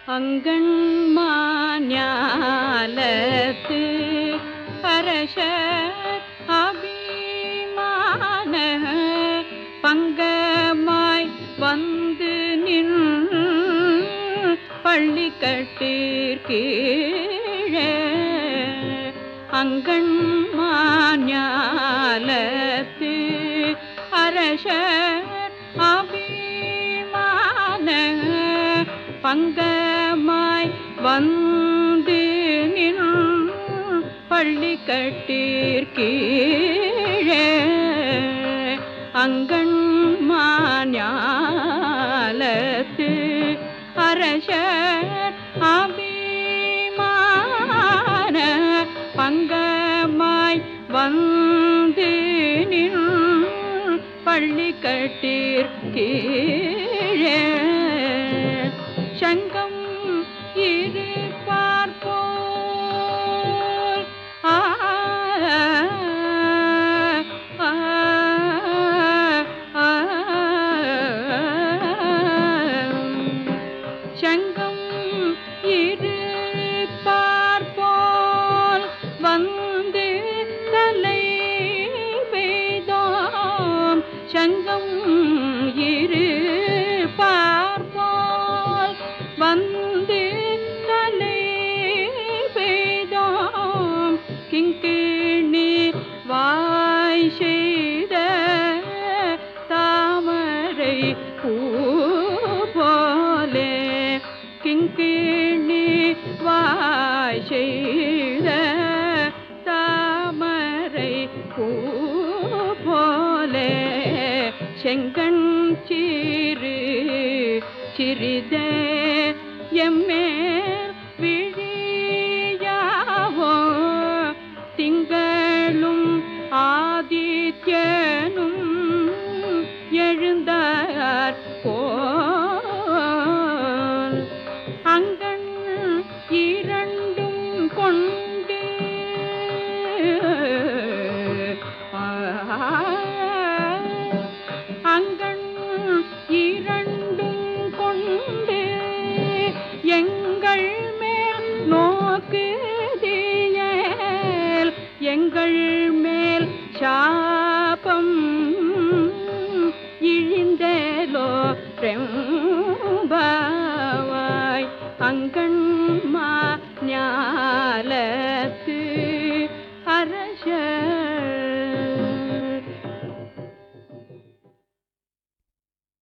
அங்கண்மாஞாலத்து அரசர் அபிமான பங்கமாய் வந்து நின் பள்ளிக்கட்டிற்கீழே அங்கண்மாஞாலத்து அரசர் அபிமான பங்கமாய் வந்து நின் பள்ளிக்கட்டிற்கீழே அங்கண்மாஞாலத்து அரசர் அபிமான பங்கமாய் வந்து நின் பள்ளிக்கட்டிற்கீழே சங்கம் இருப்பார் போல் சங்கம் இருப்பார் போல் வந்து தலை பெய்தோம் சங்கம் இருப்பார் போல் வந்து தலை பெய்தோம் கிங்கிணி வாய் செய்த தாமரை பூ போலே கிங்கிணி வாய் செய்த தாமரை பூ போலே செங்கண் சிறு சிறிதே எம்மேல் விழியாவோ திங்களும் ஆதித்யனும் எழுந்தார் போல் அங்கண் இரண்டும் கொண்டு அங்கண் இரண்டும் கொண்டு எங்கள் மேல் நோக்குதியேல் எங்கள் மேல் சாபம் இழிந்தேலோ ரெம்பாவாய் அங்கண்மாஞாலத்து